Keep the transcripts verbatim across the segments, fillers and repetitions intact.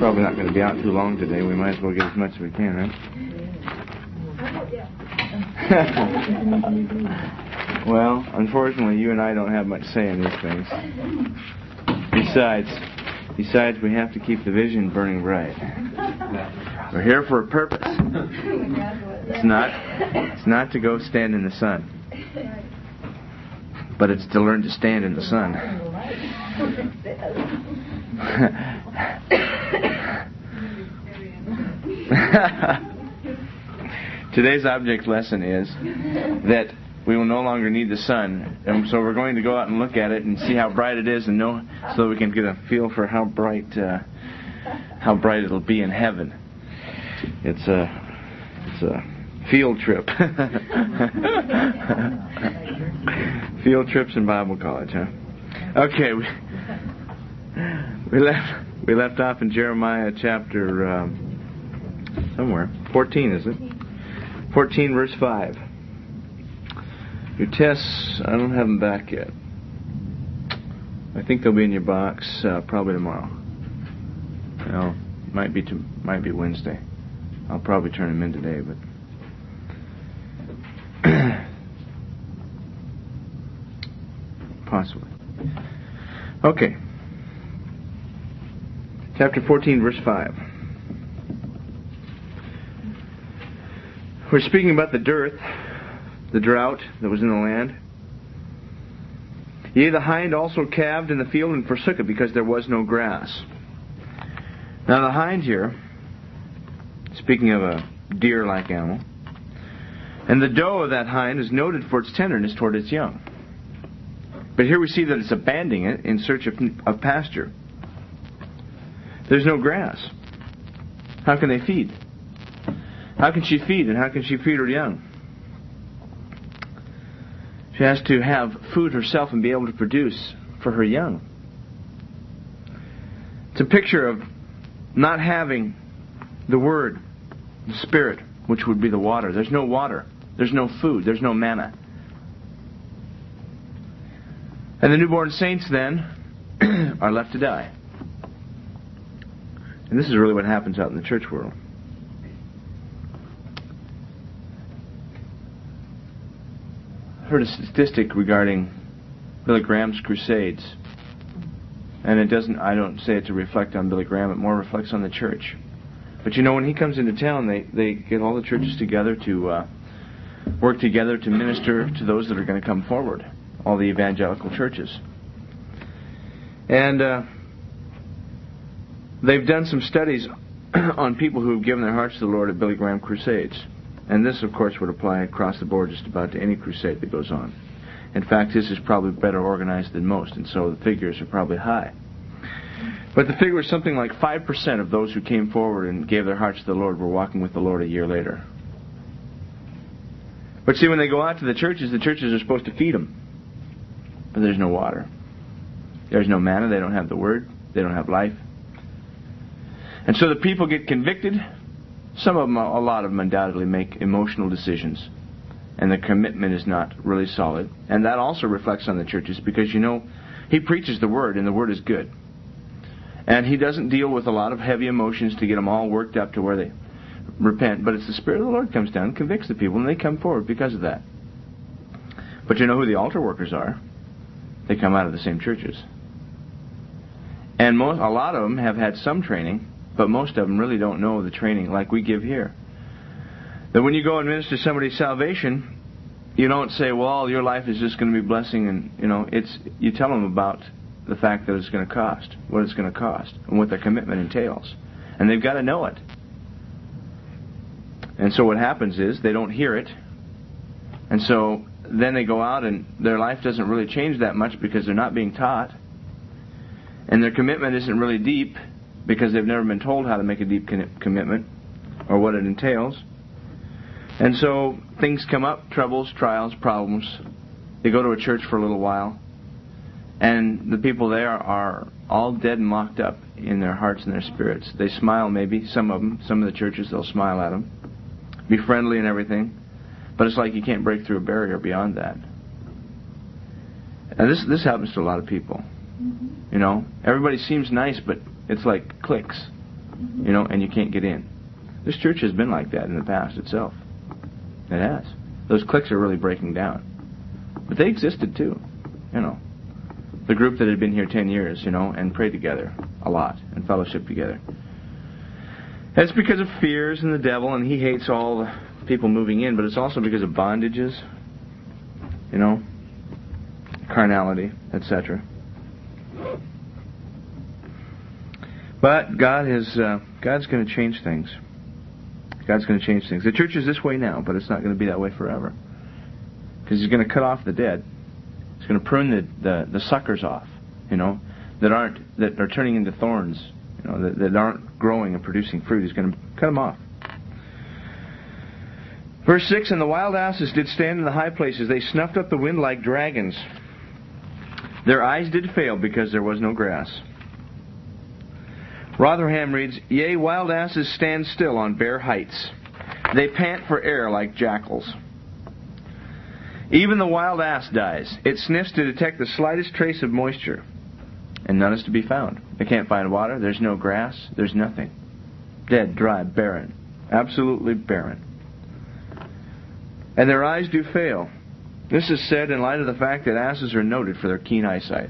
probably not going to be out too long today. We might as well get as much as we can, right? Well, unfortunately, you and I don't have much say in these things. Besides, besides, we have to keep the vision burning bright. We're here for a purpose. It's not, it's not to go stand in the sun, but it's to learn to stand in the sun. Today's object lesson is that we will no longer need the sun, and so we're going to go out and look at it and see how bright it is, and know so that we can get a feel for how bright, uh, how bright it'll be in heaven. It's a, it's a field trip. Field trips in Bible college, huh? Okay, we, we left we left off in Jeremiah chapter um, somewhere fourteen, is it? fourteen, verse five. Your tests, I don't have them back yet. I think they'll be in your box uh, probably tomorrow. Well, might be to, might be Wednesday. I'll probably turn them in today, but possibly. Okay. Chapter fourteen, verse five. We're speaking about the dearth, the drought that was in the land. Yea, the hind also calved in the field and forsook it, because there was no grass. Now the hind here, speaking of a deer-like animal, and the doe of that hind is noted for its tenderness toward its young. But here we see that it's abandoning it in search of, of pasture. There's no grass. How can they feed? How can she feed, and how can she feed her young? She has to have food herself and be able to produce for her young. It's a picture of not having the Word, the Spirit, which would be the water. There's no water. There's no food. There's no manna. And the newborn saints then are left to die. And this is really what happens out in the church world. I heard a statistic regarding Billy Graham's crusades. And it doesn't, I don't say it to reflect on Billy Graham, it more reflects on the church. But you know, when he comes into town, they, they get all the churches together to uh, work together to minister to those that are going to come forward. All the evangelical churches. And uh, they've done some studies on people who have given their hearts to the Lord at Billy Graham crusades. And this, of course, would apply across the board just about to any crusade that goes on. In fact, his is probably better organized than most, and so the figures are probably high. But the figure is something like five percent of those who came forward and gave their hearts to the Lord were walking with the Lord a year later. But see, when they go out to the churches, the churches are supposed to feed them. But there's no water. There's no manna. They don't have the Word. They don't have life. And so the people get convicted. Some of them, a lot of them undoubtedly make emotional decisions. And the commitment is not really solid. And that also reflects on the churches because, you know, he preaches the Word and the Word is good. And he doesn't deal with a lot of heavy emotions to get them all worked up to where they repent. But it's the Spirit of the Lord comes down and convicts the people and they come forward because of that. But you know who the altar workers are? They come out of the same churches. And most, a lot of them have had some training, but most of them really don't know the training like we give here. That when you go and minister somebody's salvation, you don't say, well, your life is just going to be blessing, and you know, it's you tell them about the fact that it's going to cost, what it's going to cost, and what their commitment entails. And they've got to know it. And so what happens is they don't hear it. And so then they go out and their life doesn't really change that much because they're not being taught. And their commitment isn't really deep because they've never been told how to make a deep commitment or what it entails. And so things come up, troubles, trials, problems. They go to a church for a little while. And the people there are all dead and locked up in their hearts and their spirits. They smile maybe, some of them. Some of the churches, they'll smile at them. Be friendly and everything. But it's like you can't break through a barrier beyond that. And this this happens to a lot of people. Mm-hmm. You know, everybody seems nice, but it's like clicks. you know, and you can't get in. This church has been like that in the past itself. It has. Those cliques are really breaking down. But they existed too, you know. The group that had been here ten years, you know, and prayed together a lot and fellowship together. It's because of fears and the devil, and he hates all the people moving in, but it's also because of bondages, you know, carnality, et cetera. But God is uh, God's going to change things. God's going to change things. The church is this way now, but it's not going to be that way forever. Because He's going to cut off the dead. He's going to prune the, the, the suckers off, you know, that aren't that are turning into thorns, you know, that, that aren't growing and producing fruit. He's going to cut them off. Verse six, and the wild asses did stand in the high places. They snuffed up the wind like dragons. Their eyes did fail because there was no grass. Rotherham reads, yea, wild asses stand still on bare heights. They pant for air like jackals. Even the wild ass dies. It sniffs to detect the slightest trace of moisture, and none is to be found. They can't find water. There's no grass. There's nothing. Dead, dry, barren. Absolutely barren. And their eyes do fail. This is said in light of the fact that asses are noted for their keen eyesight.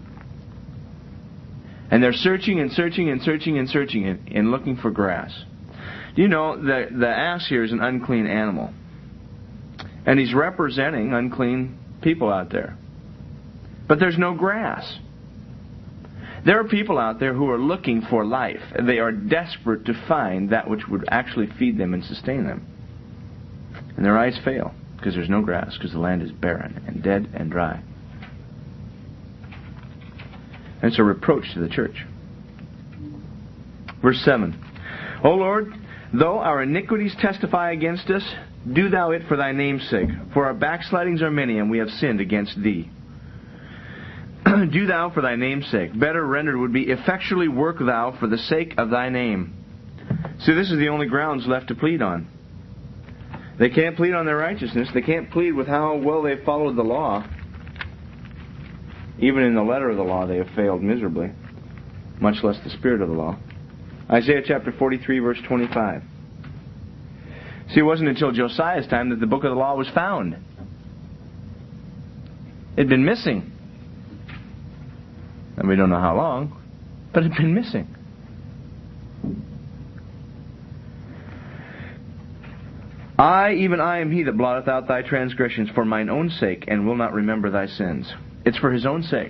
And they're searching and searching and searching and searching and, and looking for grass. Do you know that the ass here is an unclean animal? And he's representing unclean people out there. But there's no grass. There are people out there who are looking for life. And they are desperate to find that which would actually feed them and sustain them. And their eyes fail because there's no grass, because the land is barren and dead and dry. And it's a reproach to the church. Verse seven. O Lord, though our iniquities testify against us, do thou it for thy name's sake. For our backslidings are many, and we have sinned against thee. Do thou for thy name's sake. Better rendered would be, effectually work thou for the sake of thy name. See, this is the only grounds left to plead on. They can't plead on their righteousness. They can't plead with how well they followed the law. Even in the letter of the law, they have failed miserably, much less the spirit of the law. Isaiah chapter forty-three, verse twenty-five. See, it wasn't until Josiah's time that the book of the law was found. It had been missing. And we don't know how long, but it had been missing. I, even I, am he that blotteth out thy transgressions for mine own sake, and will not remember thy sins. It's for His own sake.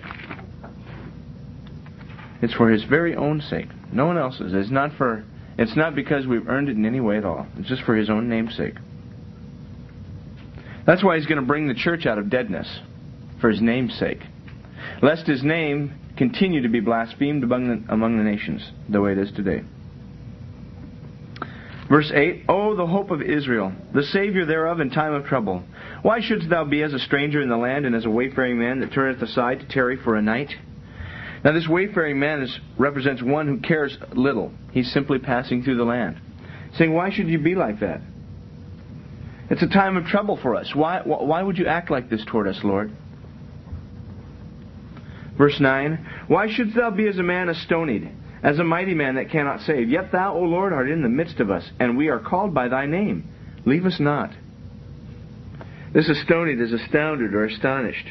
It's for His very own sake. No one else's. It's not for. It's not because we've earned it in any way at all. It's just for His own name's sake. That's why He's going to bring the church out of deadness, for His name's sake, lest His name continue to be blasphemed among the, among the nations, the way it is today. Verse eight, O the hope of Israel, the Savior thereof in time of trouble. Why shouldst thou be as a stranger in the land, and as a wayfaring man that turneth aside to tarry for a night? Now this wayfaring man is, represents one who cares little. He's simply passing through the land. Saying, why should you be like that? It's a time of trouble for us. Why, why would you act like this toward us, Lord? Verse nine, Why shouldst thou be as a man astonied, as a mighty man that cannot save? Yet thou, O Lord, art in the midst of us, and we are called by thy name. Leave us not. This astonied is astounded or astonished.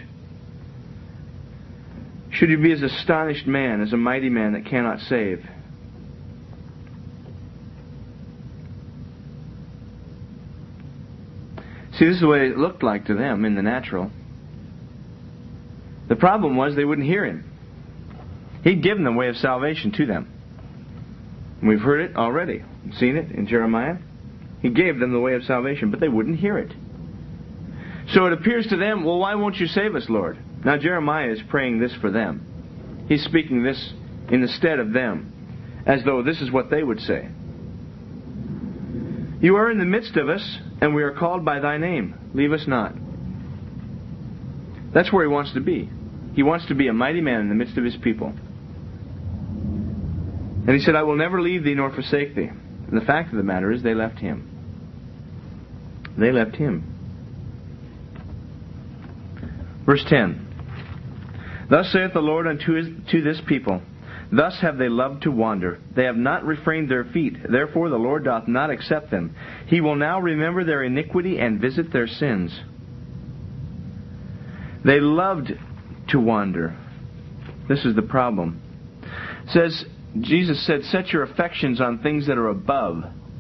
Should you be as astonished man, as a mighty man that cannot save? See, this is what it looked like to them in the natural. The problem was they wouldn't hear Him. He'd given the way of salvation to them. We've heard it already, seen it in Jeremiah. He gave them the way of salvation, but they wouldn't hear it. So it appears to them, well, why won't you save us, Lord? Now Jeremiah is praying this for them. He's speaking this in the stead of them, as though this is what they would say. You are in the midst of us, and we are called by thy name. Leave us not. That's where he wants to be. He wants to be a mighty man in the midst of his people. And he said, I will never leave thee nor forsake thee. And the fact of the matter is, they left him. They left him. Verse ten. Thus saith the Lord unto his, to this people, Thus have they loved to wander. They have not refrained their feet. Therefore the Lord doth not accept them. He will now remember their iniquity and visit their sins. They loved to wander. This is the problem. It says, Jesus said, set your affections on things that are above.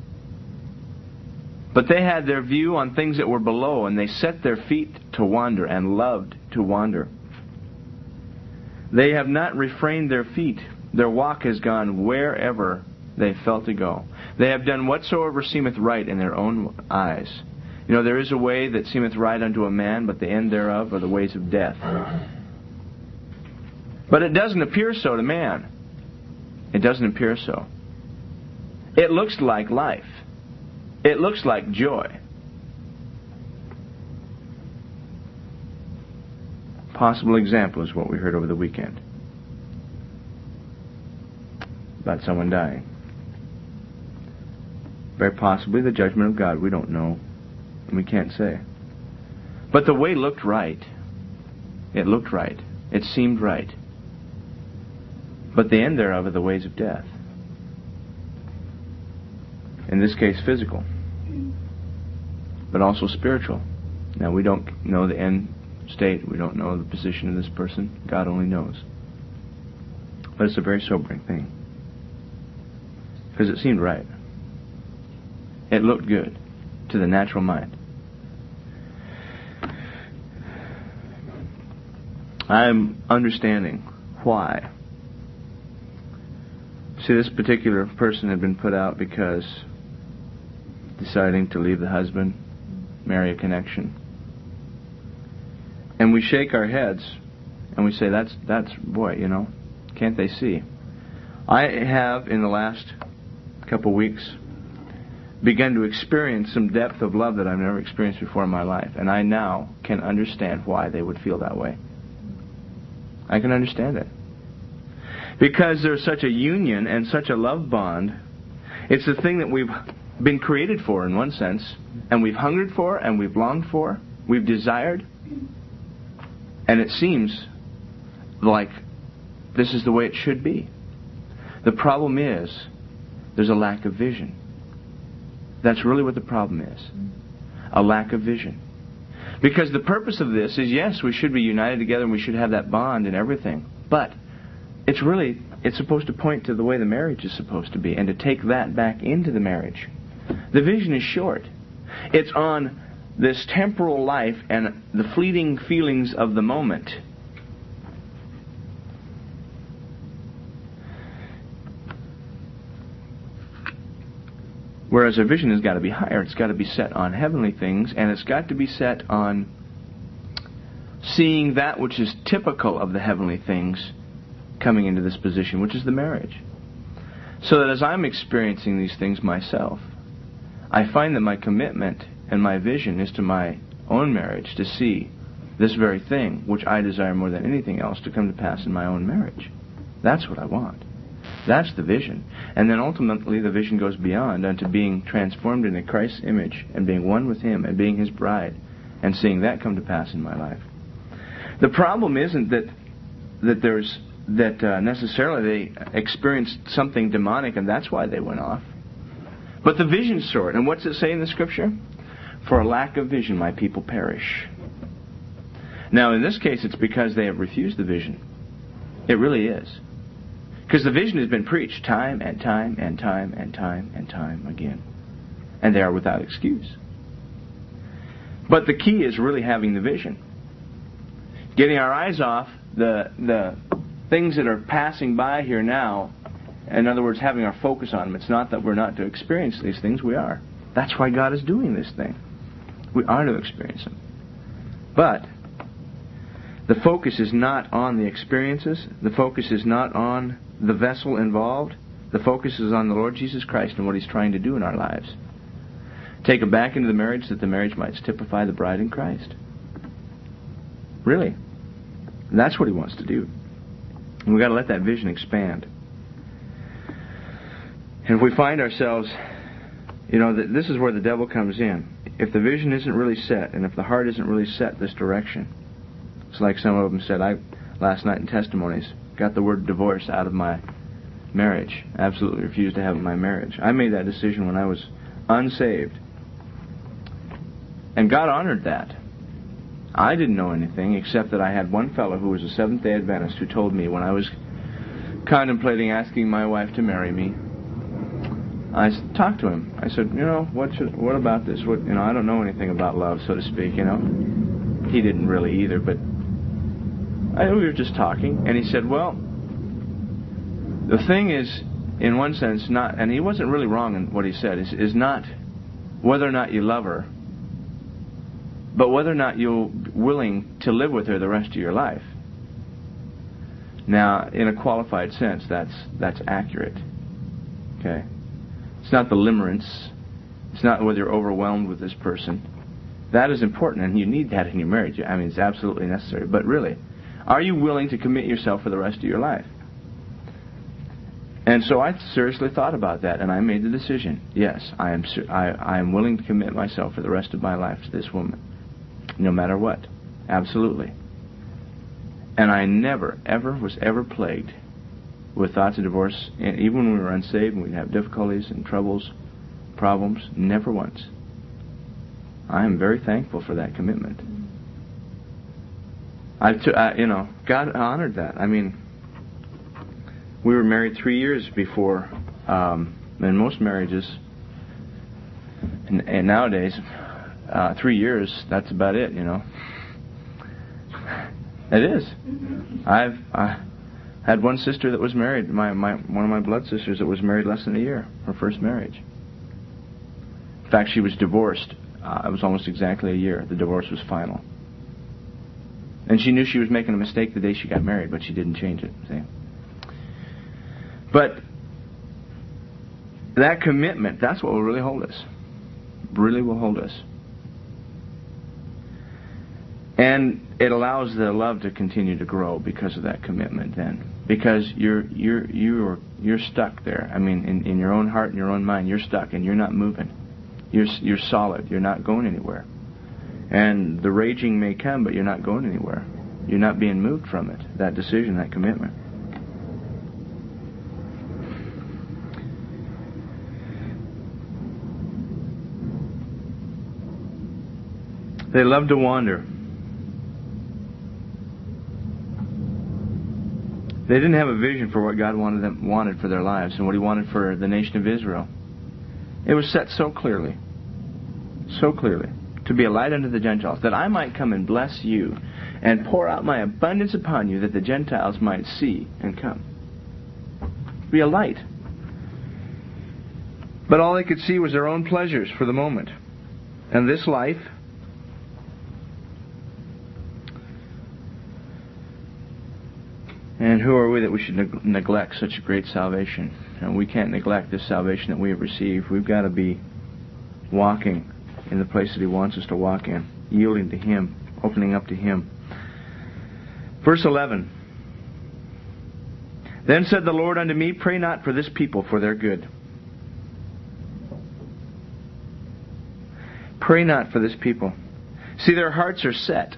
But they had their view on things that were below, and they set their feet to wander and loved to wander. They have not refrained their feet. Their walk has gone wherever they felt to go. They have done whatsoever seemeth right in their own eyes. You know, there is a way that seemeth right unto a man, but the end thereof are the ways of death. But it doesn't appear so to man. It doesn't appear so. It looks like life. It looks like joy. Possible example is what we heard over the weekend about someone dying. Very possibly the judgment of God. We don't know, and we can't say. But the way looked right. It looked right. It seemed right. But the end thereof are the ways of death. In this case, physical. But also spiritual. Now, we don't know the end state. We don't know the position of this person. God only knows. But it's a very sobering thing. Because it seemed right. It looked good to the natural mind. I'm understanding why. See, this particular person had been put out because deciding to leave the husband, marry a connection. And we shake our heads and we say, that's, that's boy, you know, can't they see? I have, in the last couple of weeks, begun to experience some depth of love that I've never experienced before in my life. And I now can understand why they would feel that way. I can understand it. Because there's such a union and such a love bond. It's the thing that we've been created for in one sense. And we've hungered for and we've longed for. We've desired. And it seems like this is the way it should be. The problem is there's a lack of vision. That's really what the problem is. A lack of vision. Because the purpose of this is, yes, we should be united together and we should have that bond and everything. But it's really, it's supposed to point to the way the marriage is supposed to be and to take that back into the marriage. The vision is short. It's on this temporal life and the fleeting feelings of the moment. Whereas a vision has got to be higher. It's got to be set on heavenly things, and it's got to be set on seeing that which is typical of the heavenly things coming into this position, which is the marriage. So that as I'm experiencing these things myself, I find that my commitment and my vision is to my own marriage to see this very thing, which I desire more than anything else, to come to pass in my own marriage. That's what I want. That's the vision. And then ultimately the vision goes beyond unto being transformed into Christ's image and being one with Him and being His bride and seeing that come to pass in my life. The problem isn't that that there's that uh, necessarily they experienced something demonic and that's why they went off. But the vision's short. And what's it say in the Scripture? For a lack of vision my people perish. Now in this case it's because they have refused the vision. It really is. Because the vision has been preached time and time and time and time and time again. And they are without excuse. But the key is really having the vision. Getting our eyes off the the things that are passing by here now. In other words, having our focus on them. It's not that we're not to experience these things. We are. That's why God is doing this thing. We are to experience them. But the focus is not on the experiences. The focus is not on the vessel involved. The focus is on the Lord Jesus Christ and what He's trying to do in our lives. Take it back into the marriage that the marriage might typify the bride in Christ. Really. And that's what He wants to do. And we've got to let that vision expand. And if we find ourselves, you know, that this is where the devil comes in. If the vision isn't really set, and if the heart isn't really set this direction, it's like some of them said, I last night in testimonies, got the word divorce out of my marriage. Absolutely refused to have my marriage. I made that decision when I was unsaved. And God honored that. I didn't know anything except that I had one fellow who was a Seventh-day Adventist who told me when I was contemplating asking my wife to marry me, I talked to him. I said, you know, what should, what about this? What, you know, I don't know anything about love, so to speak, you know. He didn't really either, but I, we were just talking. And he said, well, the thing is, in one sense, not, and he wasn't really wrong in what he said, is, is not whether or not you love her, but whether or not you're willing to live with her the rest of your life. Now, in a qualified sense, that's that's accurate. Okay? It's not the limerence. It's not whether you're overwhelmed with this person. That is important, and you need that in your marriage. I mean, it's absolutely necessary. But really, are you willing to commit yourself for the rest of your life? And so I seriously thought about that, and I made the decision. Yes, I am I, I am willing to commit myself for the rest of my life to this woman, no matter what. Absolutely. And I never, ever was ever plagued with thoughts of divorce. And even when we were unsaved and we'd have difficulties and troubles, problems, never once. I am very thankful for that commitment. I, t- I, you know, God honored that. I mean, we were married three years before, um, in most marriages, and, and nowadays, uh, three years, that's about it, you know. It is. I've I had one sister that was married, my, my one of my blood sisters that was married less than a year, her first marriage. In fact, she was divorced. Uh, it was almost exactly a year. The divorce was final. And she knew she was making a mistake the day she got married, but she didn't change it. See? But that commitment, that's what will really hold us. Really will hold us. And it allows the love to continue to grow because of that commitment then. Because you're you're you're you're stuck there. I mean, in, in your own heart and your own mind, you're stuck and you're not moving. You're you're solid. You're not going anywhere. And the raging may come, but you're not going anywhere. You're not being moved from it. That decision, that commitment. They love to wander. They didn't have a vision for what God wanted them wanted for their lives and what He wanted for the nation of Israel. It was set so clearly, so clearly, to be a light unto the Gentiles, that I might come and bless you and pour out my abundance upon you, that the Gentiles might see and come. Be a light. But all they could see was their own pleasures for the moment. And this life, and who are we that we should neg- neglect such a great salvation? And we can't neglect this salvation that we have received. We've got to be walking in the place that He wants us to walk in, yielding to Him, opening up to Him. Verse eleven. Then said the Lord unto me, pray not for this people for their good. Pray not for this people. See, their hearts are set.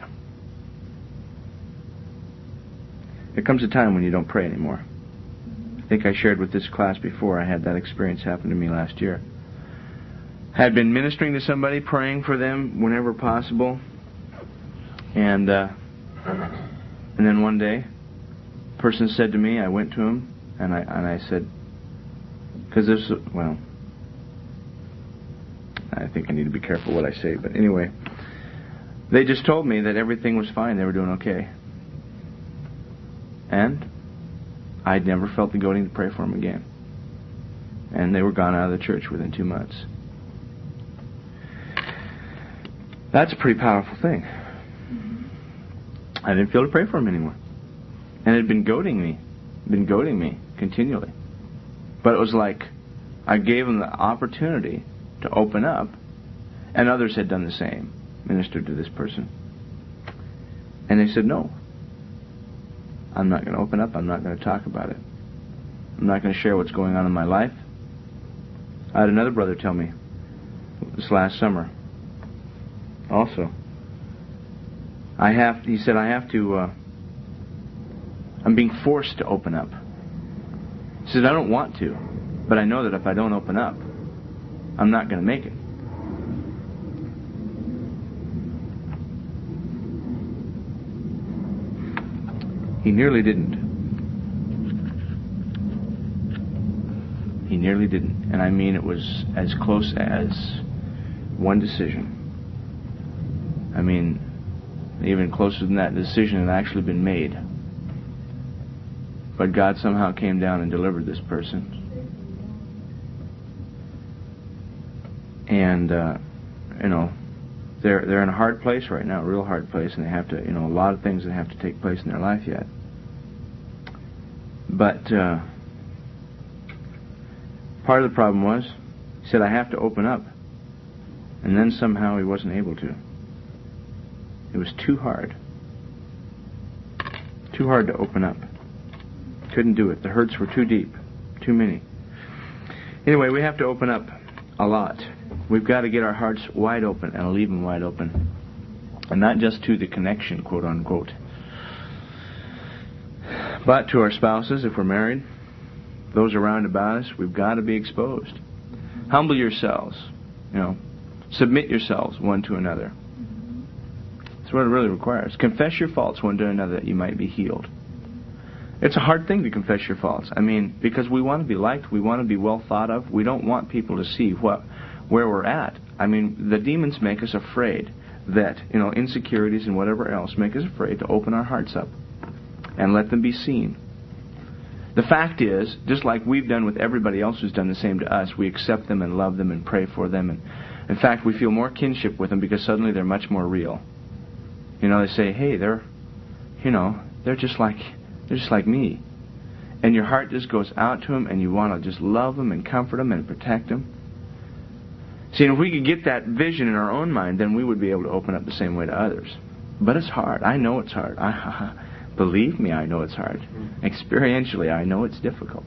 There comes a time when you don't pray anymore. I think I shared with this class before. I had that experience happen to me last year. I had been ministering to somebody, praying for them whenever possible. And uh, and then one day, a person said to me, I went to him, and I and I said, because this, well, I think I need to be careful what I say, but anyway, they just told me that everything was fine. They were doing okay. And I'd never felt the goading to pray for them again. And they were gone out of the church within two months. That's a pretty powerful thing. I didn't feel to pray for them anymore. And it had been goading me. Been goading me continually. But it was like I gave them the opportunity to open up, and others had done the same, ministered to this person. And they said, no. I'm not going to open up. I'm not going to talk about it. I'm not going to share what's going on in my life. I had another brother tell me this last summer also. I have, he said, I have to, uh, I'm being forced to open up. He says, I don't want to, but I know that if I don't open up, I'm not going to make it. He nearly didn't. He nearly didn't. And I mean, it was as close as one decision. I mean, even closer than that decision had actually been made. But God somehow came down and delivered this person. And, uh, you know, they're they're in a hard place right now, a real hard place, and they have to, you know, a lot of things that have to take place in their life yet. But uh, part of the problem was, he said, I have to open up. And then somehow he wasn't able to. It was too hard. Too hard to open up. Couldn't do it. The hurts were too deep. Too many. Anyway, we have to open up a lot. We've got to get our hearts wide open and leave them wide open. And not just to the connection, quote unquote, but to our spouses, if we're married, those around about us. We've got to be exposed. Humble yourselves. You know, submit yourselves one to another. That's what it really requires. Confess your faults one to another that you might be healed. It's a hard thing to confess your faults. I mean, because we want to be liked, we want to be well thought of. We don't want people to see what where we're at. I mean, the demons make us afraid that, you know, insecurities and whatever else make us afraid to open our hearts up and let them be seen. The fact is, just like we've done with everybody else who's done the same to us, we accept them and love them and pray for them. And in fact, we feel more kinship with them because suddenly they're much more real. You know, they say, hey, they're, you know, they're just like, they're just like me. And your heart just goes out to them and you want to just love them and comfort them and protect them. See, if we could get that vision in our own mind, then we would be able to open up the same way to others. But it's hard. I know it's hard. I, believe me, I know it's hard. Experientially, I know it's difficult.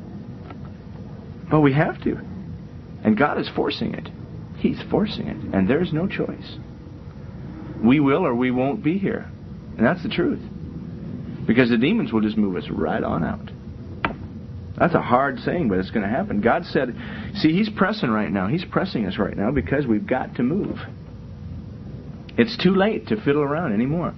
But we have to. And God is forcing it. He's forcing it. And there's no choice. We will or we won't be here. And that's the truth. Because the demons will just move us right on out. That's a hard saying, but it's going to happen. God said, see, He's pressing right now. He's pressing us right now because we've got to move. It's too late to fiddle around anymore.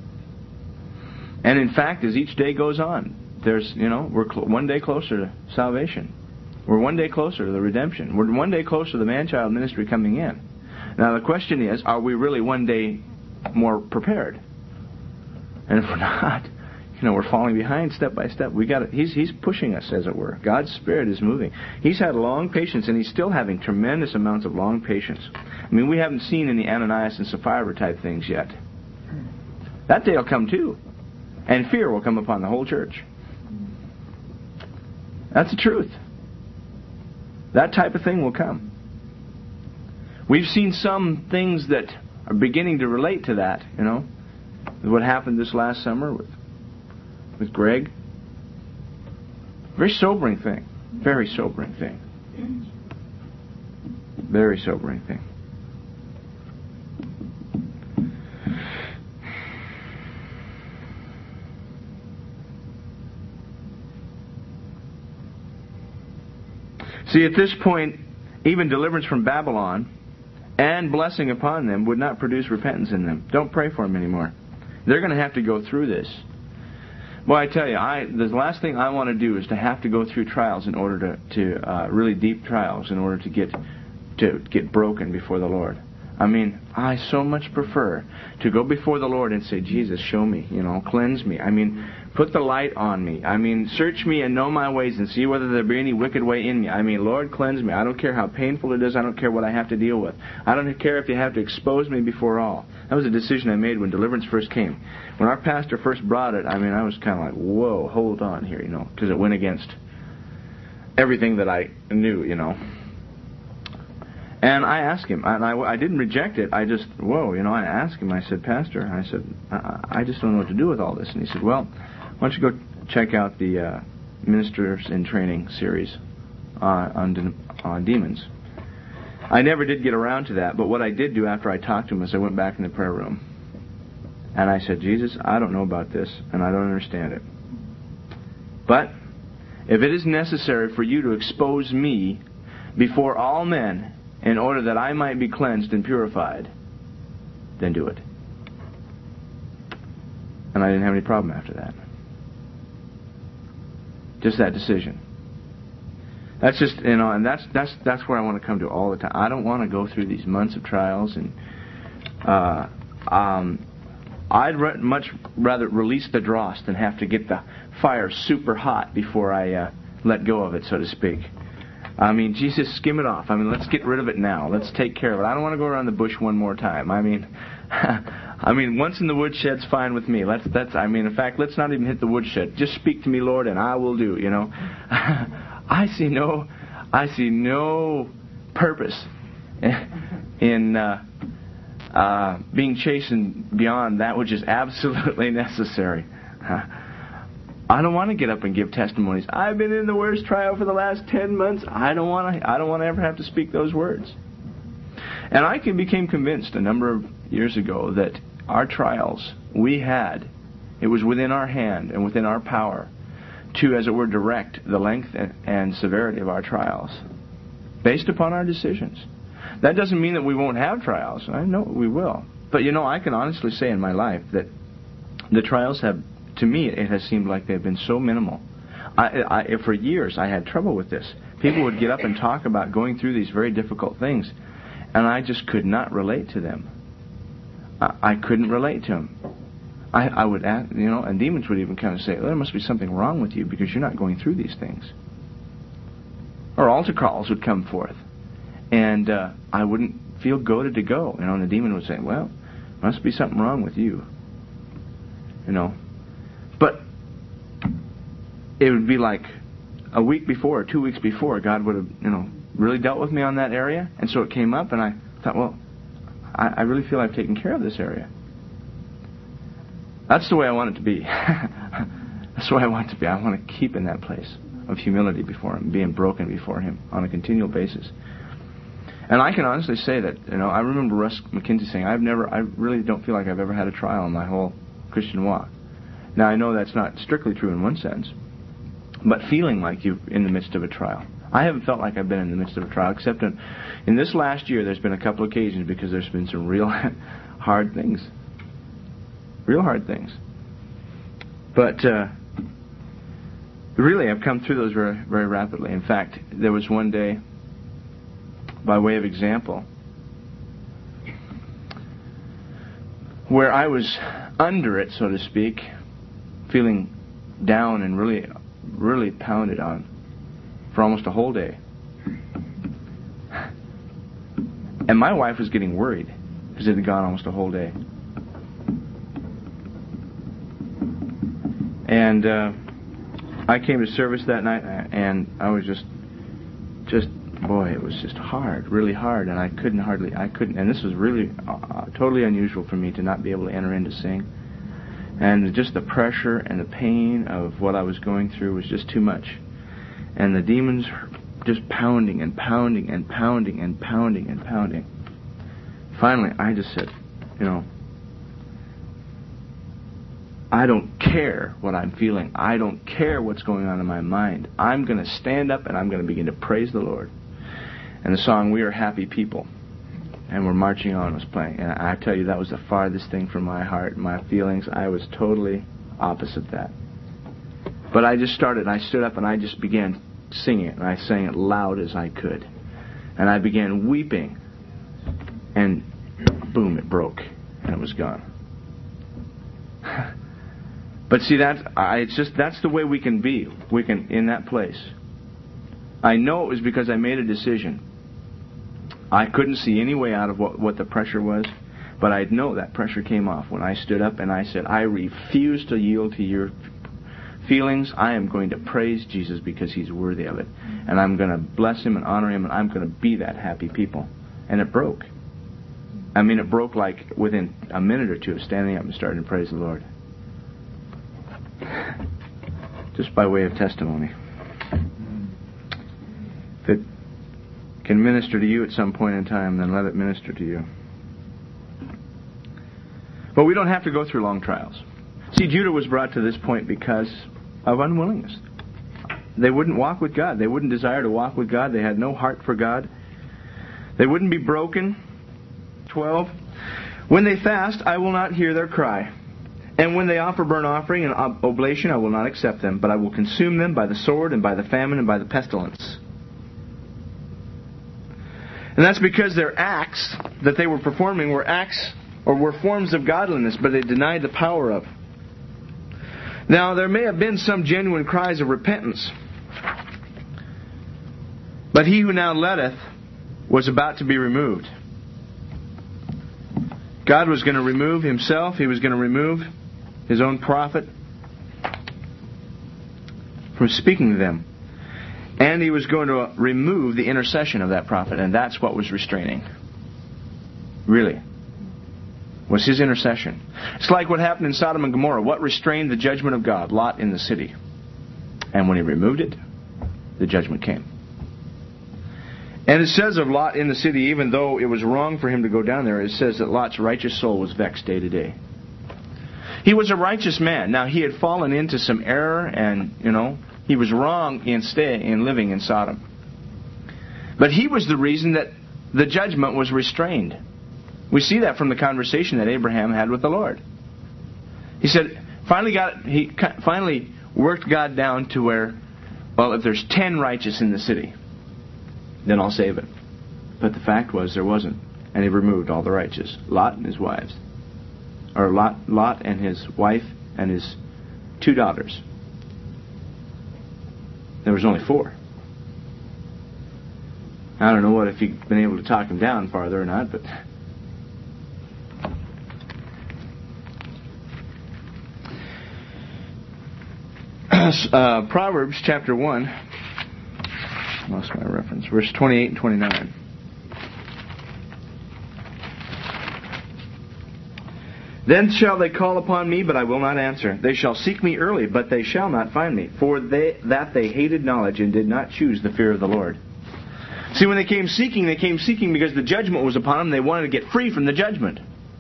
And in fact, as each day goes on, there's, you know, we're cl- one day closer to salvation. We're one day closer to the redemption. We're one day closer to the man-child ministry coming in. Now the question is, are we really one day more prepared? And if we're not, you know, we're falling behind step by step. We got He's He's pushing us, as it were. God's Spirit is moving. He's had long patience, and He's still having tremendous amounts of long patience. I mean, we haven't seen any Ananias and Sapphira type things yet. That day will come too, and fear will come upon the whole church. That's the truth. That type of thing will come. We've seen some things that are beginning to relate to that, you know. What happened this last summer with with Greg. Very sobering thing. Very sobering thing. Very sobering thing. See, at this point, even deliverance from Babylon and blessing upon them would not produce repentance in them. Don't pray for them anymore. They're going to have to go through this. Boy, I tell you, I the last thing I want to do is to have to go through trials in order to, to uh, really deep trials in order to get to get broken before the Lord. I mean, I so much prefer to go before the Lord and say, Jesus, show me, you know, cleanse me. I mean, put the light on me. I mean, search me and know my ways and see whether there be any wicked way in me. I mean, Lord, cleanse me. I don't care how painful it is. I don't care what I have to deal with. I don't care if you have to expose me before all. That was a decision I made when deliverance first came. When our pastor first brought it, I mean, I was kind of like, whoa, hold on here, you know, because it went against everything that I knew, you know. And I asked him, and I, I didn't reject it. I just, whoa, you know, I asked him, I said, Pastor, I said, I, I just don't know what to do with all this. And he said, well, why don't you go check out the uh, Ministers in Training series uh, on, de- on demons. I never did get around to that, but what I did do after I talked to him is I went back in the prayer room. And I said, Jesus, I don't know about this, and I don't understand it. But if it is necessary for you to expose me before all men in order that I might be cleansed and purified, then do it. And I didn't have any problem after that. Just that decision. That's just, you know, and that's that's that's where I want to come to all the time. I don't want to go through these months of trials, and uh, um, I'd re- much rather release the dross than have to get the fire super hot before I uh, let go of it, so to speak. I mean, Jesus, skim it off. I mean, let's get rid of it now. Let's take care of it. I don't want to go around the bush one more time. I mean, I mean, once in the woodshed's fine with me. Let's that's. I mean, in fact, let's not even hit the woodshed. Just speak to me, Lord, and I will do. You know. I see no, I see no purpose in uh, uh, being chastened beyond that which is absolutely necessary. I don't want to get up and give testimonies. I've been in the worst trial for the last ten months. I don't want to. I don't want to ever have to speak those words. And I became convinced a number of years ago that our trials we had, it was within our hand and within our power to, as it were, direct the length and severity of our trials based upon our decisions. That doesn't mean that we won't have trials. I know we will. But, you know, I can honestly say in my life that the trials have, to me, it has seemed like they've been so minimal. I, I, for years, I had trouble with this. People would get up and talk about going through these very difficult things, and I just could not relate to them. I, I couldn't relate to them. I, I would ask, you know, and demons would even kind of say, well, there must be something wrong with you because you're not going through these things. Or altar calls would come forth, and uh, I wouldn't feel goaded to go. You know, and the demon would say, well, must be something wrong with you. You know. But it would be like a week before, or two weeks before, God would have, you know, really dealt with me on that area, and so it came up, and I thought, well, I, I really feel I've taken care of this area. That's the way I want it to be. That's the way I want it to be. I want to keep in that place of humility before Him, being broken before Him on a continual basis. And I can honestly say that, you know, I remember Russ McKenzie saying, I've never, I really don't feel like I've ever had a trial in my whole Christian walk. Now, I know that's not strictly true in one sense, but feeling like you're in the midst of a trial. I haven't felt like I've been in the midst of a trial, except in, in this last year there's been a couple of occasions because there's been some real hard things. Real hard things. But uh, really, I've come through those very, very rapidly. In fact, there was one day, by way of example, where I was under it, so to speak, feeling down and really, really pounded on for almost a whole day. And my wife was getting worried because it had gone almost a whole day. And uh, I came to service that night, and I was just, just, boy, it was just hard, really hard, and I couldn't hardly, I couldn't, and this was really uh, totally unusual for me to not be able to enter in to sing. And just the pressure and the pain of what I was going through was just too much. And the demons just pounding and pounding and pounding and pounding and pounding. Finally, I just said, you know, I don't care what I'm feeling. I don't care what's going on in my mind. I'm going to stand up and I'm going to begin to praise the Lord. And the song, We Are Happy People, and We're Marching On was playing. And I tell you, that was the farthest thing from my heart, my feelings. I was totally opposite that. But I just started, I stood up and I just began singing it. And I sang it loud as I could. And I began weeping. And boom, it broke. And it was gone. But see, that I, it's just that's the way we can be. We can in that place. I know it was because I made a decision. I couldn't see any way out of what, what the pressure was, but I know that pressure came off when I stood up and I said, I refuse to yield to your feelings. I am going to praise Jesus because He's worthy of it. And I'm going to bless Him and honor Him, and I'm going to be that happy people. And it broke. I mean, it broke like within a minute or two of standing up and starting to praise the Lord. Just by way of testimony. If it can minister to you at some point in time, then let it minister to you. But we don't have to go through long trials. See, Judah was brought to this point because of unwillingness. they wouldn't walk with God. They wouldn't desire to walk with God. They had no heart for God. They wouldn't be broken. twelve. When they fast, I will not hear their cry. And when they offer burnt offering and ob- oblation, I will not accept them, but I will consume them by the sword and by the famine and by the pestilence. And that's because their acts that they were performing were acts or were forms of godliness, but they denied the power of. Now, there may have been some genuine cries of repentance, but he who now letteth was about to be removed. God was going to remove Himself. He was going to remove His own prophet from speaking to them. And He was going to remove the intercession of that prophet. And that's what was restraining. Really. Was His intercession. It's like what happened in Sodom and Gomorrah. What restrained the judgment of God? Lot in the city. And when He removed it, the judgment came. And it says of Lot in the city, even though it was wrong for him to go down there, it says that Lot's righteous soul was vexed day to day. He was a righteous man. Now, he had fallen into some error, and, you know, he was wrong in stay in living in Sodom. But he was the reason that the judgment was restrained. We see that from the conversation that Abraham had with the Lord. He said, finally got he finally worked God down to where, well, if there's ten righteous in the city, then I'll save it. But the fact was there wasn't, and He removed all the righteous, Lot and his wives. Or Lot, Lot and his wife and his two daughters. There was only four. I don't know what if you've been able to talk him down farther or not, but uh, Proverbs chapter one. I lost my reference. Verse twenty-eight and twenty-nine. Then shall they call upon me, but I will not answer. They shall seek me early, but they shall not find me. For they, that they hated knowledge and did not choose the fear of the Lord. See, when they came seeking, they came seeking because the judgment was upon them. They wanted to get free from the judgment.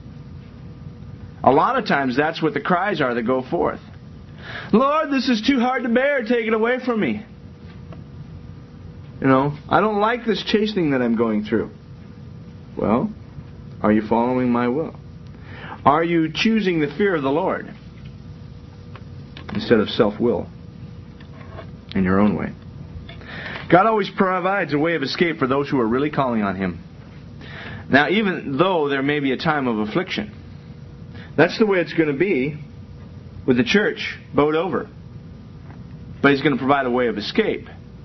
A lot of times that's what the cries are that go forth. Lord, this is too hard to bear. Take it away from me. You know, I don't like this chastening that I'm going through. Well, are you following my will? Are you choosing the fear of the Lord instead of self-will in your own way? God always provides a way of escape for those who are really calling on Him. Now, even though there may be a time of affliction, that's the way it's going to be with the church bowed over. But He's going to provide a way of escape.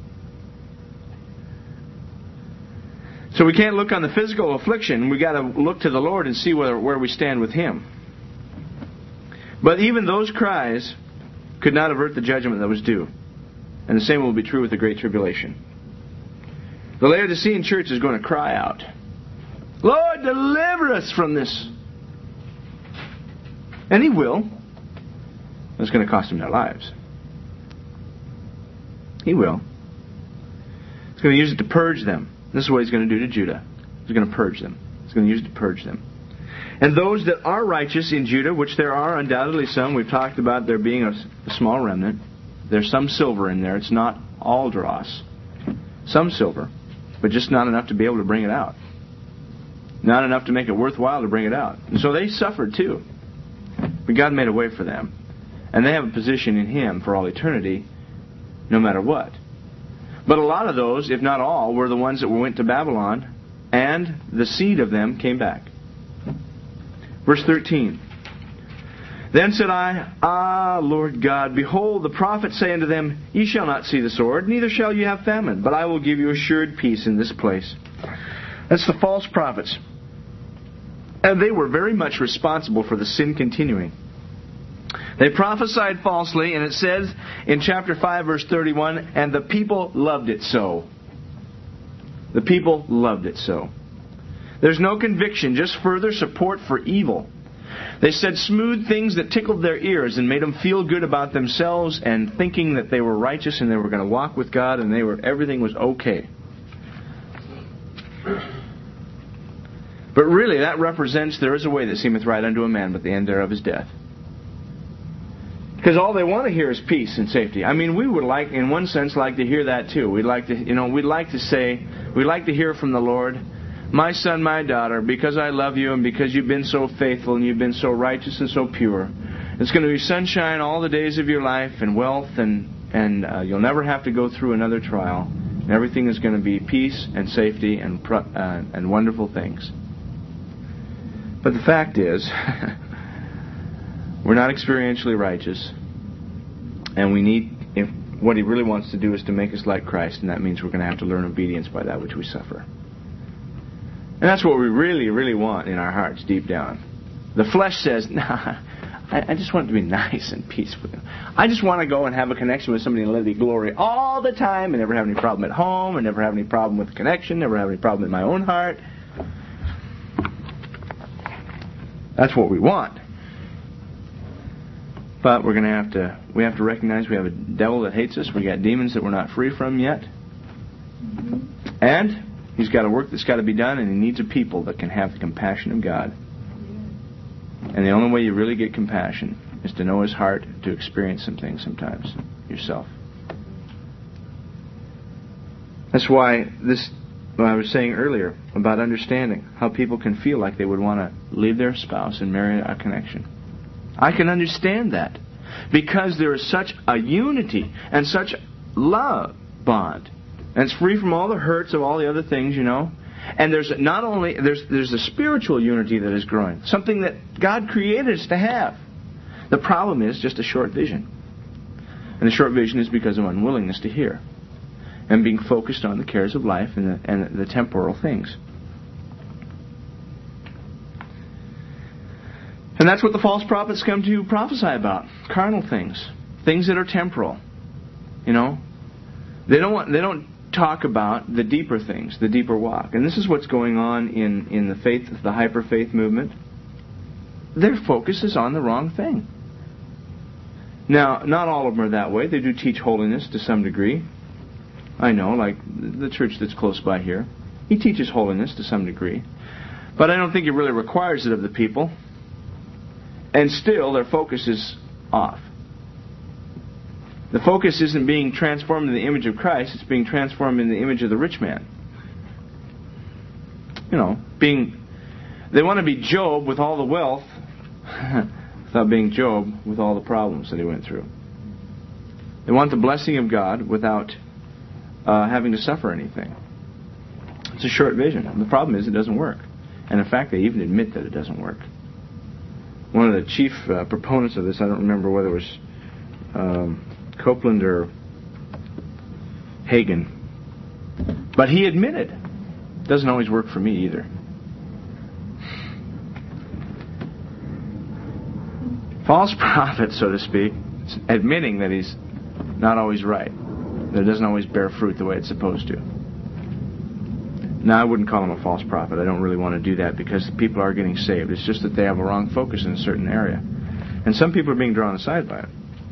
So we can't look on the physical affliction. We've got to look to the Lord and see where, where we stand with Him. But even those cries could not avert the judgment that was due. And the same will be true with the Great Tribulation. The Laodicean church is going to cry out, Lord, deliver us from this. And He will. It's going to cost them their lives. He will. He's going to use it to purge them. This is what He's going to do to Judah. He's going to purge them. He's going to use it to purge them. And those that are righteous in Judah, which there are undoubtedly some, we've talked about there being a, a small remnant. There's some silver in there. It's not all dross. Some silver, but just not enough to be able to bring it out. Not enough to make it worthwhile to bring it out. And so they suffered too. But God made a way for them. And they have a position in Him for all eternity, no matter what. But a lot of those, if not all, were the ones that went to Babylon, and the seed of them came back. Verse thirteen. Then said I, Ah, Lord God, behold, the prophets say unto them, Ye shall not see the sword, neither shall ye have famine, but I will give you assured peace in this place. That's the false prophets. And they were very much responsible for the sin continuing. They prophesied falsely, and it says in chapter five, verse thirty-one, and the people loved it so. The people loved it so. There's no conviction, just further support for evil. They said smooth things that tickled their ears and made them feel good about themselves and thinking that they were righteous and they were going to walk with God and they were everything was okay. But really, that represents there is a way that seemeth right unto a man, but the end thereof is death. Because all they want to hear is peace and safety. I mean, we would like, in one sense, like to hear that too. We'd like to, you know, we'd like to say, we'd like to hear from the Lord, my son, my daughter, because I love you and because you've been so faithful and you've been so righteous and so pure, it's going to be sunshine all the days of your life and wealth, and and uh, you'll never have to go through another trial. And everything is going to be peace and safety and uh, and wonderful things. But the fact is, we're not experientially righteous, and we need, if what He really wants to do is to make us like Christ, and that means we're going to have to learn obedience by that which we suffer. And that's what we really, really want in our hearts, deep down. The flesh says, nah, I, I just want it to be nice and peaceful. I just want to go and have a connection with somebody in Lily Glory all the time and never have any problem at home, and never have any problem with the connection, never have any problem in my own heart. That's what we want. But we're going to have to, we have to recognize we have a devil that hates us. We got demons that we're not free from yet. Mm-hmm. And He's got a work that's got to be done, and He needs a people that can have the compassion of God. And the only way you really get compassion is to know His heart, to experience some things sometimes yourself. That's why this, what I was saying earlier about understanding how people can feel like they would want to leave their spouse and marry a connection. I can understand that because there is such a unity and such love bond. And it's free from all the hurts of all the other things, you know. And there's not only, there's there's a spiritual unity that is growing. Something that God created us to have. The problem is just a short vision. And the short vision is because of unwillingness to hear. And being focused on the cares of life and the, and the temporal things. And that's what the false prophets come to prophesy about. Carnal things. Things that are temporal. You know. They don't want, they don't talk about the deeper things, the deeper walk. And this is what's going on in, in the faith, the hyper-faith movement. Their focus is on the wrong thing. Now, not all of them are that way. They do teach holiness to some degree. I know, like the church that's close by here. He teaches holiness to some degree. But I don't think he really requires it of the people. And still, their focus is off. The focus isn't being transformed in the image of Christ, it's being transformed in the image of the rich man. You know, being, they want to be Job with all the wealth without being Job with all the problems that he went through. They want the blessing of God without uh, having to suffer anything. It's a short vision. The problem is it doesn't work. And in fact, they even admit that it doesn't work. One of the chief uh, proponents of this, I don't remember whether it was Um, Copeland or Hagen. But he admitted. It doesn't always work for me either. False prophet, so to speak, admitting that he's not always right. That it doesn't always bear fruit the way it's supposed to. Now, I wouldn't call him a false prophet. I don't really want to do that because people are getting saved. It's just that they have a wrong focus in a certain area. And some people are being drawn aside by it.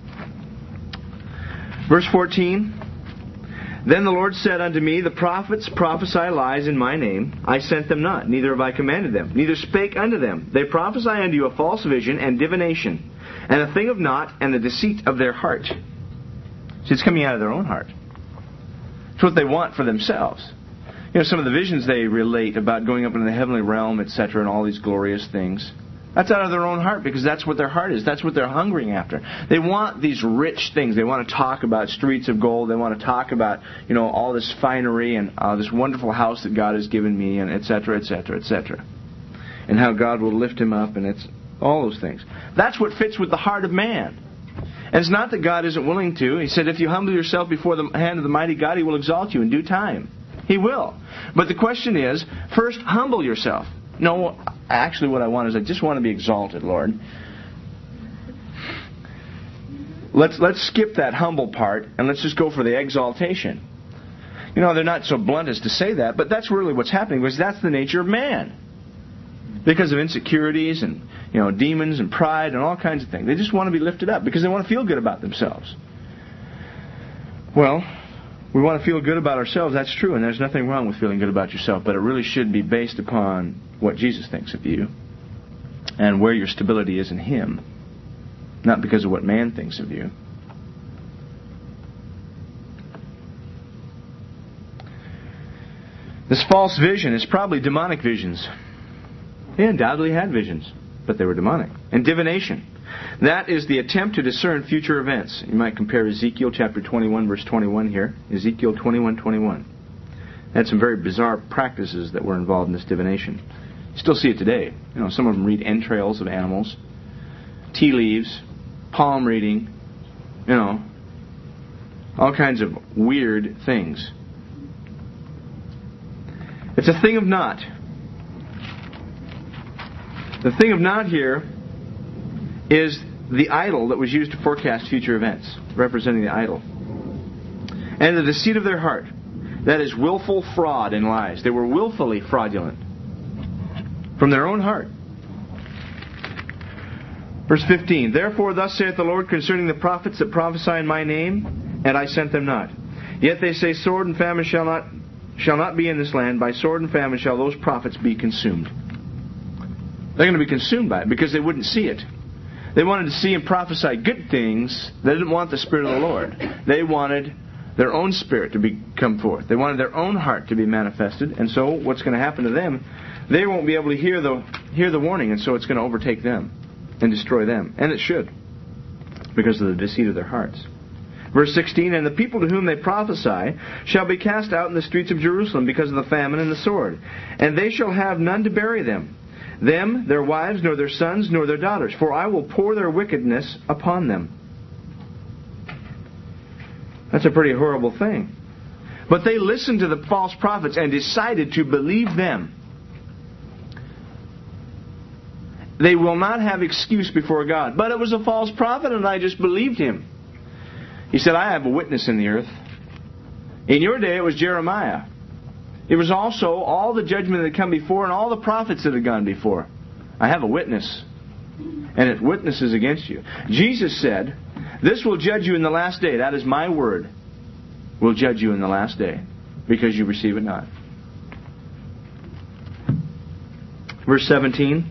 Verse fourteen, Then the Lord said unto me, The prophets prophesy lies in my name. I sent them not, neither have I commanded them, neither spake unto them. They prophesy unto you a false vision and divination, and a thing of naught, and the deceit of their heart. See, it's coming out of their own heart. It's what they want for themselves. You know, some of the visions they relate about going up into the heavenly realm, et cetera, and all these glorious things. That's out of their own heart because that's what their heart is. That's what they're hungering after. They want these rich things. They want to talk about streets of gold. They want to talk about, you know, all this finery and uh, this wonderful house that God has given me, and et cetera, et cetera, et cetera. And how God will lift him up, and it's all those things. That's what fits with the heart of man. And it's not that God isn't willing to. He said, if you humble yourself before the hand of the mighty God, He will exalt you in due time. He will. But the question is, first humble yourself. No, actually what I want is I just want to be exalted, Lord. Let's let's skip that humble part and let's just go for the exaltation. You know, they're not so blunt as to say that, but that's really what's happening because that's the nature of man. Because of insecurities and, you know, demons and pride and all kinds of things. They just want to be lifted up because they want to feel good about themselves. Well, we want to feel good about ourselves, that's true, and there's nothing wrong with feeling good about yourself, but it really should be based upon what Jesus thinks of you and where your stability is in Him. not because of what man thinks of you. This false vision is probably demonic visions. They undoubtedly had visions, but they were demonic. And divination. That is the attempt to discern future events. You might compare Ezekiel chapter twenty-one, verse twenty-one here. Ezekiel twenty-one, twenty-one. Had some very bizarre practices that were involved in this divination. You still see it today. You know, some of them read entrails of animals, tea leaves, palm reading, you know, all kinds of weird things. It's a thing of naught. The thing of naught here is the idol that was used to forecast future events, representing the idol. And the deceit of their heart. That is willful fraud and lies. They were willfully fraudulent from their own heart. Verse fifteen, Therefore thus saith the Lord concerning the prophets that prophesy in my name, and I sent them not. Yet they say, Sword and famine shall not shall not be in this land. By sword and famine shall those prophets be consumed. They're going to be consumed by it because they wouldn't see it. They wanted to see and prophesy good things. They didn't want the Spirit of the Lord. They wanted their own spirit to be come forth. They wanted their own heart to be manifested. And so what's going to happen to them, they won't be able to hear the hear the warning, and so it's going to overtake them and destroy them. And it should, because of the deceit of their hearts. Verse sixteen, And the people to whom they prophesy shall be cast out in the streets of Jerusalem because of the famine and the sword. And they shall have none to bury them, them, their wives, nor their sons, nor their daughters. For I will pour their wickedness upon them. That's a pretty horrible thing. But they listened to the false prophets and decided to believe them. They will not have excuse before God. But it was a false prophet and I just believed him. He said, I have a witness in the earth. In your day it was Jeremiah. It was also all the judgment that had come before and all the prophets that had gone before. I have a witness. And it witnesses against you. Jesus said, This will judge you in the last day. That is my word. Will judge you in the last day. Because you receive it not. Verse seventeen.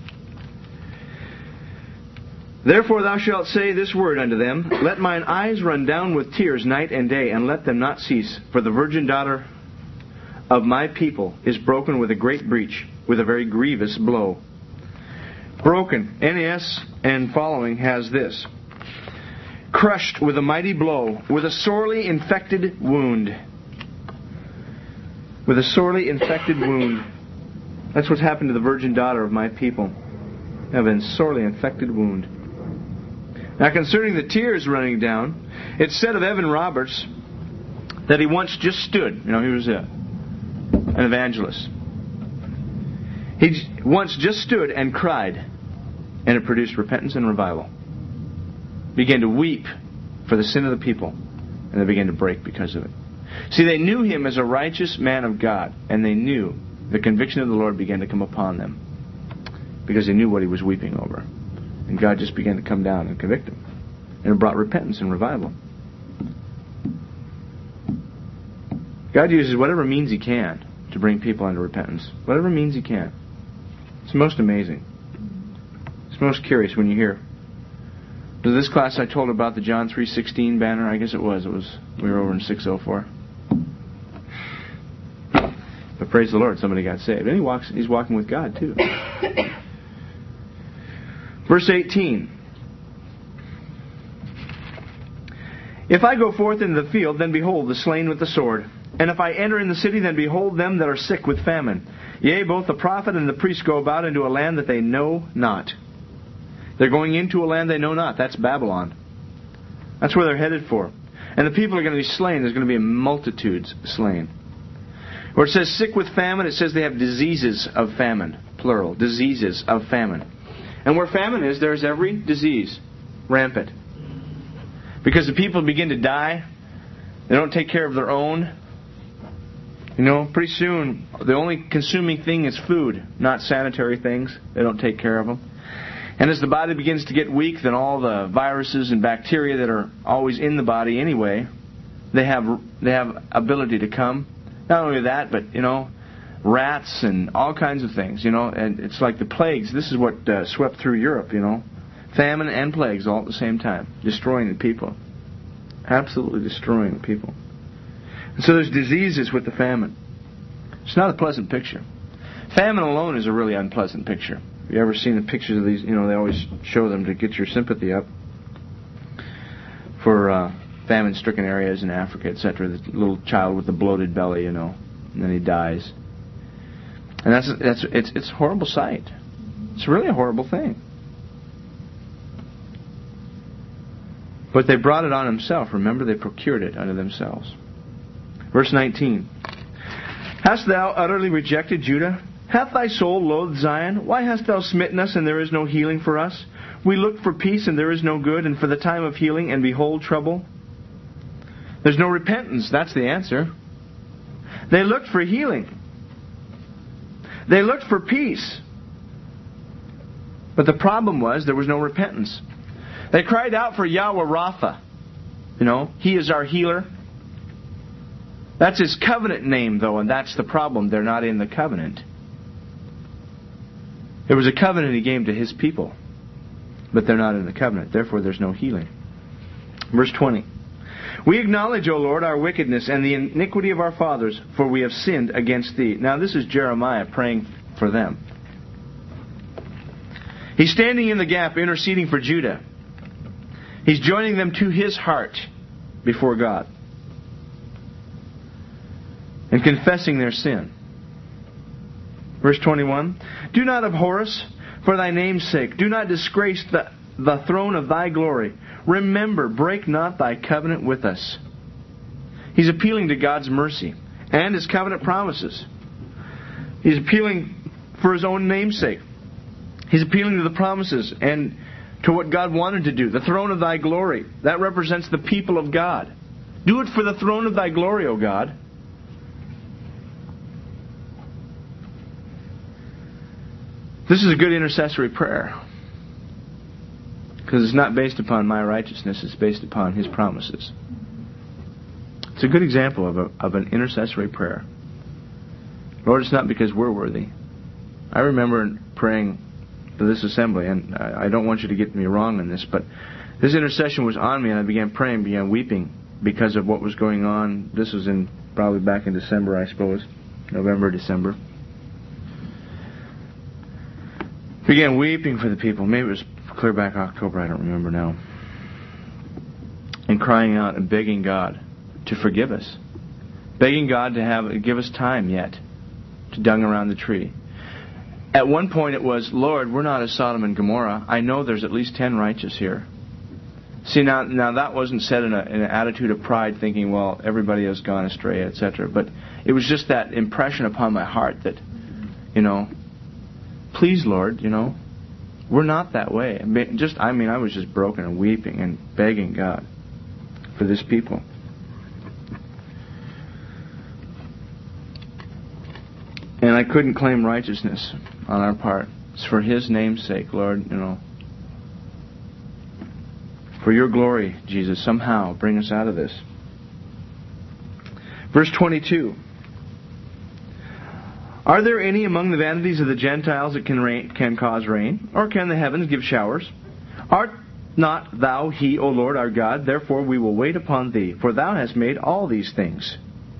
Therefore thou shalt say this word unto them, Let mine eyes run down with tears night and day, and let them not cease. For the virgin daughter of my people is broken with a great breach, with a very grievous blow. Broken, N A S and following has this. Crushed with a mighty blow, with a sorely infected wound. With a sorely infected wound. That's what's happened to the virgin daughter of my people. They have a sorely infected wound. Now concerning the tears running down, it's said of Evan Roberts that he once just stood. You know, he was a, an evangelist. He once just stood and cried, and it produced repentance and revival. Began to weep for the sin of the people, and they began to break because of it. See, they knew him as a righteous man of God, and they knew the conviction of the Lord began to come upon them because they knew what he was weeping over. And God just began to come down and convict them. And it brought repentance and revival. God uses whatever means he can to bring people into repentance. Whatever means he can. It's most amazing. It's most curious when you hear. To this class I told about the John three sixteen banner. I guess it was. It was. We were over in six oh four. But praise the Lord, somebody got saved. And he walks, he's walking with God too. Verse eighteen. If I go forth into the field, then behold the slain with the sword. And if I enter in the city, then behold them that are sick with famine. Yea, both the prophet and the priest go about into a land that they know not. They're going into a land they know not. That's Babylon. That's where they're headed for. And the people are going to be slain. There's going to be multitudes slain. Where it says sick with famine, it says they have diseases of famine. Plural. Diseases of famine. And where famine is, there's every disease rampant. Because the people begin to die. They don't take care of their own. You know, pretty soon, the only consuming thing is food, not sanitary things. They don't take care of them. And as the body begins to get weak, then all the viruses and bacteria that are always in the body anyway, they have they have ability to come. Not only that, but, you know, rats and all kinds of things, you know. And it's like the plagues. This is what uh, swept through Europe, you know. Famine and plagues all at the same time. Destroying the people. Absolutely destroying the people. And so there's diseases with the famine. It's not a pleasant picture. Famine alone is a really unpleasant picture. Have you ever seen the pictures of these? You know, they always show them to get your sympathy up for uh, famine-stricken areas in Africa, et cetera. The little child with the bloated belly, you know, and then he dies. And that's that's it's it's a horrible sight. It's really a horrible thing. But they brought it on themselves. Remember, they procured it unto themselves. Verse nineteen. Hast thou utterly rejected Judah? Hath thy soul loathed Zion? Why hast thou smitten us, and there is no healing for us? We looked for peace, and there is no good, and for the time of healing, and behold trouble. There's no repentance. That's the answer. They looked for healing. They looked for peace. But the problem was there was no repentance. They cried out for Yahweh Rapha. You know, He is our healer. That's His covenant name, though, and that's the problem. They're not in the covenant. It was a covenant He gave to His people, but they're not in the covenant. Therefore, there's no healing. Verse twenty. We acknowledge, O Lord, our wickedness and the iniquity of our fathers, for we have sinned against Thee. Now, this is Jeremiah praying for them. He's standing in the gap, interceding for Judah. He's joining them to his heart before God and confessing their sin. Verse twenty-one, do not abhor us for Thy name's sake. Do not disgrace the, the throne of Thy glory. Remember, break not Thy covenant with us. He's appealing to God's mercy and His covenant promises. He's appealing for His own name's sake. He's appealing to the promises and to what God wanted to do. The throne of Thy glory. That represents the people of God. Do it for the throne of Thy glory, O God. This is a good intercessory prayer. Because it's not based upon my righteousness. It's based upon His promises. It's a good example of, a, of an intercessory prayer. Lord, it's not because we're worthy. I remember praying for this assembly, and I don't want you to get me wrong on this, but this intercession was on me, and I began praying, began weeping because of what was going on. This was in probably back in December, I suppose, November, December. Began weeping for the people. Maybe it was clear back October, I don't remember now. And crying out and begging God to forgive us, begging God to have give us time yet to dung around the tree. At one point it was, Lord, we're not as Sodom and Gomorrah. I know there's at least ten righteous here. See, now now that wasn't said in, a, in an attitude of pride, thinking, well, everybody has gone astray, et cetera. But it was just that impression upon my heart that, you know, please, Lord, you know, we're not that way. Just, I mean, I was just broken and weeping and begging God for this people. And I couldn't claim righteousness on our part. It's for His name's sake, Lord, you know. For Your glory, Jesus, somehow bring us out of this. Verse twenty-two. Are there any among the vanities of the Gentiles that can rain, can cause rain? Or can the heavens give showers? Art not Thou He, O Lord our God? Therefore we will wait upon Thee, for Thou hast made all these things.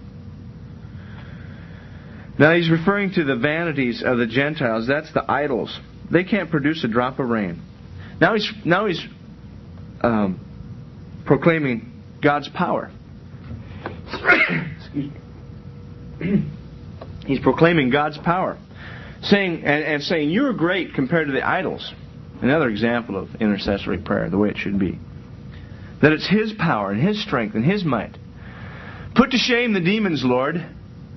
Now he's referring to the vanities of the Gentiles. That's the idols. They can't produce a drop of rain. Now he's now he's um, proclaiming God's power. Excuse me. He's proclaiming God's power, saying and, and saying you're great compared to the idols. Another example of intercessory prayer, the way it should be. That it's His power and His strength and His might. Put to shame the demons, Lord.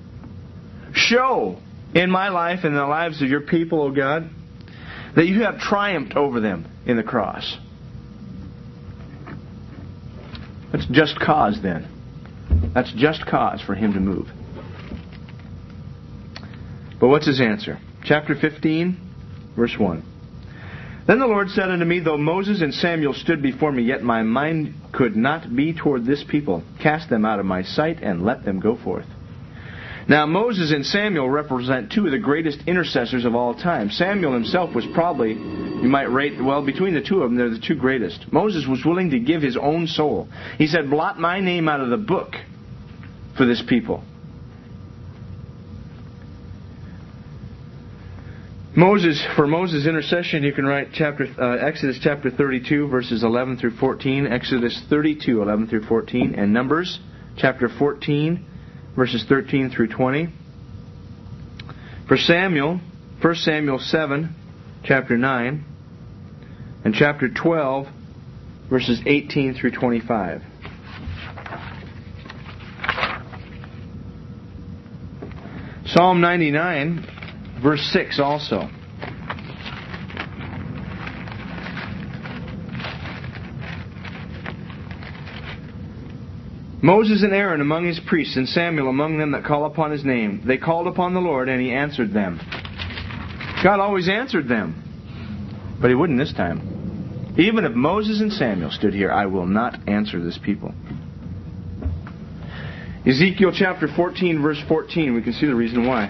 Show in my life and in the lives of Your people, O God, that You have triumphed over them in the cross. That's just cause then. That's just cause for Him to move. But what's His answer? Chapter fifteen, verse one. Then the Lord said unto me, though Moses and Samuel stood before me, yet my mind could not be toward this people. Cast them out of my sight and let them go forth. Now, Moses and Samuel represent two of the greatest intercessors of all time. Samuel himself was probably, you might rate, well, between the two of them, they're the two greatest. Moses was willing to give his own soul. He said, blot my name out of the book for this people. Moses, for Moses' intercession, you can write chapter uh, Exodus chapter thirty-two, verses eleven through fourteen. Exodus thirty-two, eleven through fourteen. And Numbers chapter fourteen, verses thirteen through twenty. For Samuel, First Samuel seven, chapter nine. And chapter twelve, verses eighteen through twenty-five. Psalm ninety-nine, verse six also. Moses and Aaron among his priests, and Samuel among them that call upon his name. They called upon the Lord, and he answered them. God always answered them. But he wouldn't this time. Even if Moses and Samuel stood here, I will not answer this people. Ezekiel chapter fourteen, verse fourteen, we can see the reason why.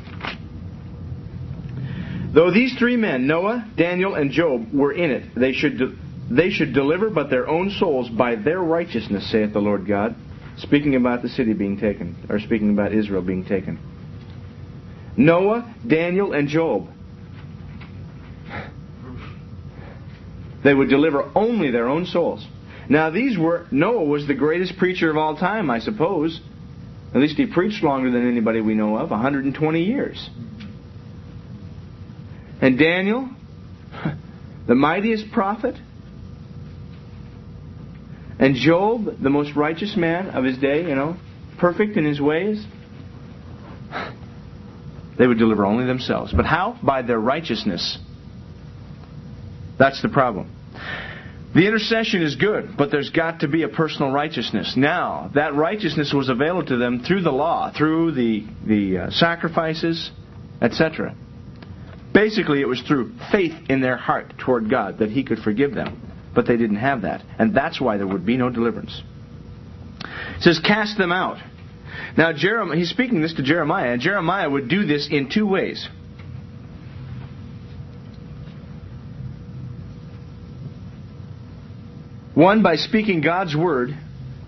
Though these three men, Noah, Daniel, and Job, were in it, they should de- they should deliver but their own souls by their righteousness, saith the Lord God. Speaking about the city being taken, or speaking about Israel being taken. Noah, Daniel, and Job. They would deliver only their own souls. Now these were, Noah was the greatest preacher of all time, I suppose. At least he preached longer than anybody we know of, one hundred twenty years. And Daniel, the mightiest prophet. And Job, the most righteous man of his day, you know, perfect in his ways. They would deliver only themselves. But how? By their righteousness. That's the problem. The intercession is good, but there's got to be a personal righteousness. Now, that righteousness was available to them through the law, through the, the uh, sacrifices, et cetera. Basically, it was through faith in their heart toward God that He could forgive them. But they didn't have that. And that's why there would be no deliverance. It says, cast them out. Now, Jeremiah, he's speaking this to Jeremiah, and Jeremiah would do this in two ways. One, by speaking God's word,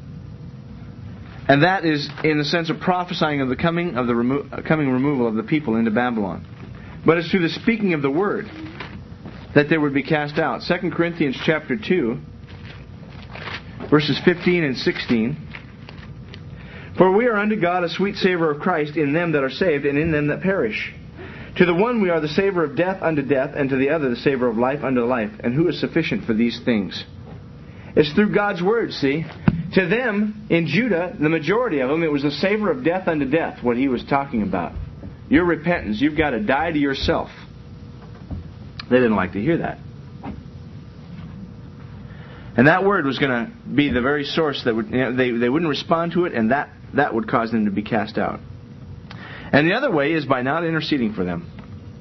and that is in the sense of prophesying of the coming of the remo- coming removal of the people into Babylon. But it's through the speaking of the word that they would be cast out. Second Corinthians chapter two, verses fifteen and sixteen. For we are unto God a sweet savour of Christ in them that are saved and in them that perish. To the one we are the savour of death unto death, and to the other the savour of life unto life. And who is sufficient for these things? It's through God's word, see. To them, in Judah, the majority of them, it was the savour of death unto death, what he was talking about. Your repentance, you've got to die to yourself. They didn't like to hear that. And that word was going to be the very source that would, you know, they, they wouldn't respond to it, and that, that would cause them to be cast out. And the other way is by not interceding for them.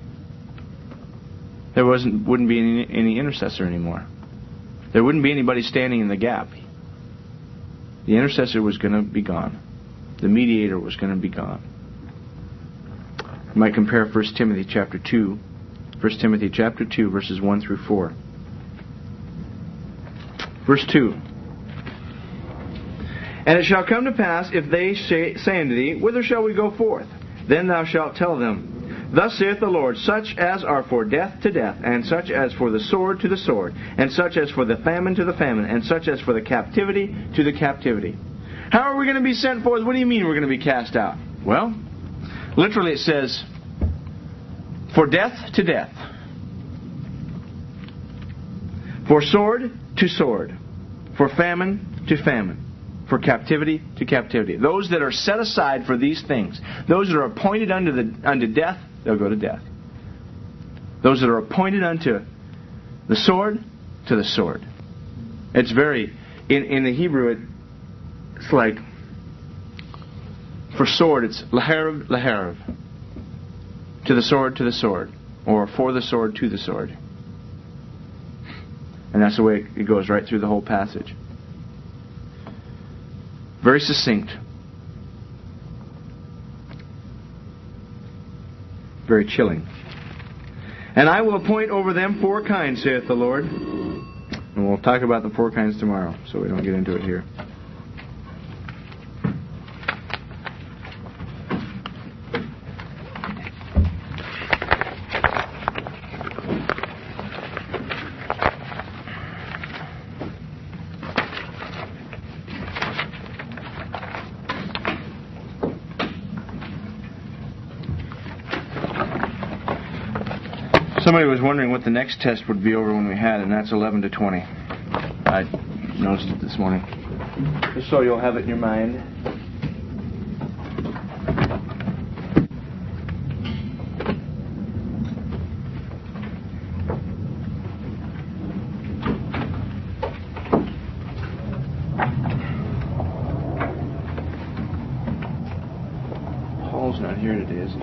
There wasn't wouldn't be any, any intercessor anymore. There wouldn't be anybody standing in the gap. The intercessor was going to be gone. The mediator was going to be gone. You might compare First Timothy chapter two. First Timothy chapter two, verses one through four. Verse two. And it shall come to pass, if they say, say unto thee, Whither shall we go forth? Then thou shalt tell them, Thus saith the Lord, such as are for death to death, and such as for the sword to the sword, and such as for the famine to the famine, and such as for the captivity to the captivity. How are we going to be sent forth? What do you mean we're going to be cast out? Well, literally it says, for death to death, for sword to sword, for famine to famine, for captivity to captivity. Those that are set aside for these things, those that are appointed unto the unto death, they'll go to death. Those that are appointed unto the sword, to the sword. It's very, in, in the Hebrew, it, it's like, for sword, it's laharev, laharev. To the sword, to the sword. Or for the sword, to the sword. And that's the way it goes right through the whole passage. Very succinct. very chilling. And I will appoint over them four kinds, saith the Lord. And we'll talk about the four kinds tomorrow, so we don't get into it here. Somebody was wondering what the next test would be over when we had, and that's eleven to twenty. I noticed it this morning. Just so you'll have it in your mind. Paul's not here today, is he?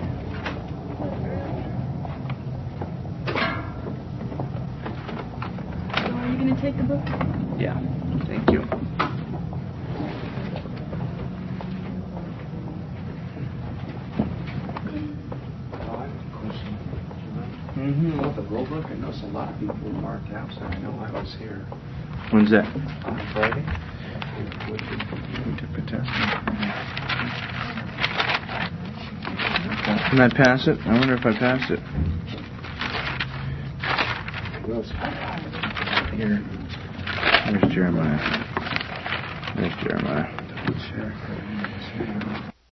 Take the book? Yeah, thank you. Mm-hmm. Well, the roll book, I noticed a lot of people marked absent. I know I was here. When's that? On Friday. We took the test. Can I pass it? I wonder if I passed it. Here. There's Jeremiah. There's Jeremiah.